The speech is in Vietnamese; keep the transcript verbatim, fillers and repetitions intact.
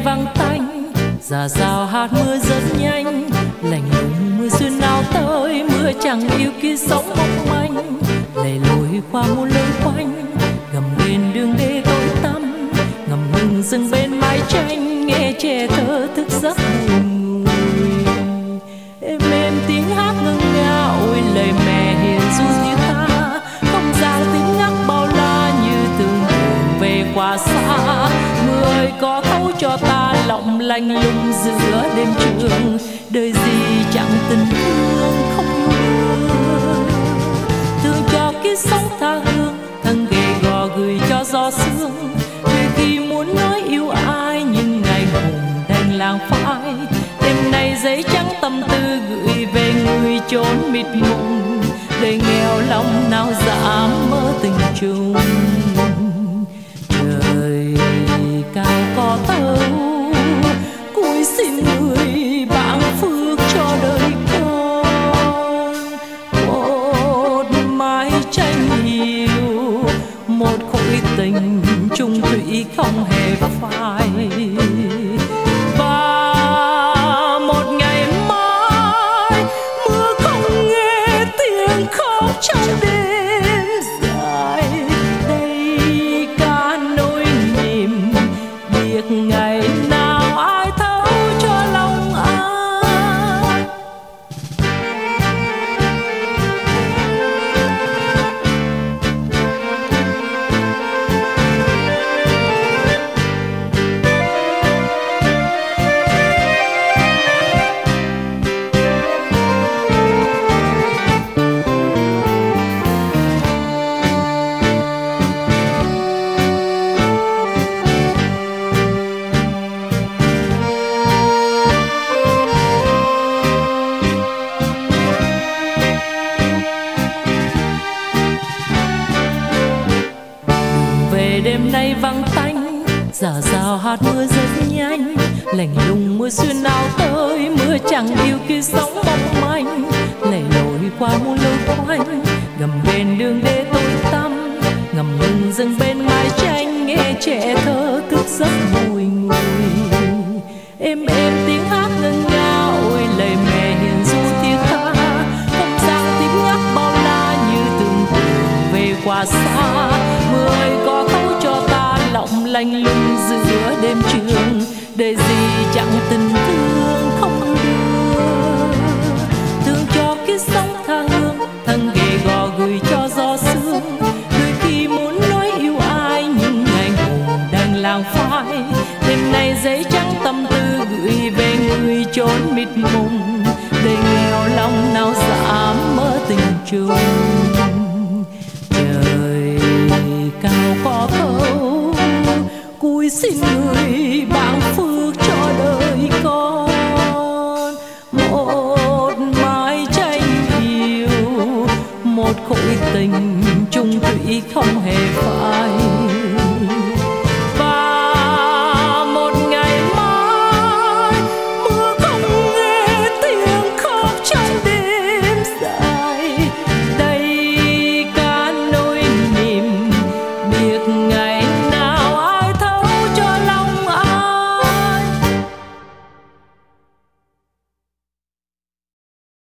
vắng tanh, rà rào hạt mưa rất nhanh, lạnh lùng mưa xuyên nào tới, mưa chẳng yêu kia sóng mong manh, lầy lội qua muôn lối quanh, gầm lên đường đê tối tăm, ngầm ngừng dừng bên mái tranh, nghe trẻ thơ thức giấc buồn ngùi. Êm êm tiếng hát ngân nga, ôi lời mẹ hiền ru tiếng tha, không gian tiếng ngắt bao la như từng đường về qua xa. Mưa ơi có thấu cho ta lòng lanh lùng giữa đêm trường, đời gì chẳng tình thương không mưa. Thương cho kiếp sống tha hương, thân ghề gò gửi cho gió sương, đôi khi muốn nói yêu ai nhưng ngày hùng đành làng phai. Đêm nay giấy trắng tâm tư gửi về người chốn mịt mùng, đời nghèo lòng nào dám mơ tình chung. Trời cao có thấu, cúi xin người ban phước cho đời con. Một mái tranh yêu, một khối tình chung thủy không hề phai. Và một ngày mai mưa không nghe tiếng khóc trong đêm dài, đây cả nỗi niềm biết ngày nào ai thấu cho lòng ai. Đêm nay vắng tanh, rả rào hạt mưa rất nhanh, lạnh lùng mưa xuyên nào tới, mưa chẳng yêu kia sóng mong manh, lầy lội qua muôn lối quanh, gầm bên đường đê tối tăm, ngầm ngừng dừng bên mái tranh, nghe trẻ thơ thức giấc bùi ngùi. Êm êm tiếng hát ngân nga, ôi lời mẹ hiền ru tiếng tha, không gian tiếng nhắc bao la như từng đường về qua xa. Mưa ơi có thấu cho ta lòng lanh lùng giữa đêm trường, đời gì chẳng tình thương không đưa. Thương cho kiếp sống tha hương, thân ghề gò gửi cho gió sương, đôi khi muốn nói yêu ai nhưng ngày hùng đành làng phai. Đêm nay giấy trắng tâm tư gửi về người chốn mịt mùng, đời nghèo lòng nào dám mơ tình chung. Trời cao có thấu, cúi xin người ban phước cho đời con. Một mái tranh yêu, một khối tình chung thủy không hề phai.